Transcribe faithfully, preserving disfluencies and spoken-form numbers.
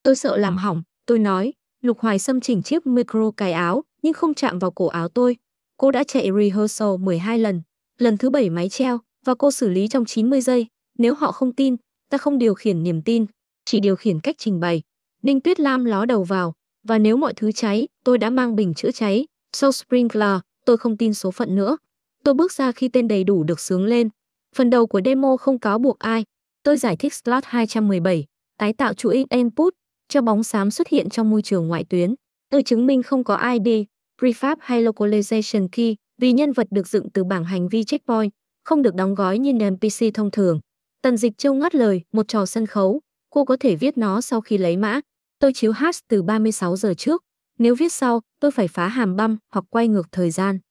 Tôi sợ làm hỏng, tôi nói. Lục Hoài Sâm chỉnh chiếc micro cài áo, nhưng không chạm vào cổ áo tôi. Cô đã chạy rehearsal mười hai lần. Lần thứ bảy máy treo, và cô xử lý trong chín mươi giây. Nếu họ không tin, ta không điều khiển niềm tin, chỉ điều khiển cách trình bày. Đinh Tuyết Lam ló đầu vào. Và nếu mọi thứ cháy, tôi đã mang bình chữa cháy. Sau Sprinkler, tôi không tin số phận nữa. Tôi bước ra khi tên đầy đủ được xướng lên. Phần đầu của demo không cáo buộc ai. Tôi giải thích slot hai trăm mười bảy, tái tạo chuỗi input, cho bóng xám xuất hiện trong môi trường ngoại tuyến. Tôi chứng minh không có i đê, prefab hay localization key, vì nhân vật được dựng từ bảng hành vi checkpoint, không được đóng gói như en pê xê thông thường. Tần Dịch Châu ngắt lời, một trò sân khấu, cô có thể viết nó sau khi lấy mã. Tôi chiếu hash từ ba mươi sáu giờ trước. Nếu viết sau, tôi phải phá hàm băm hoặc quay ngược thời gian.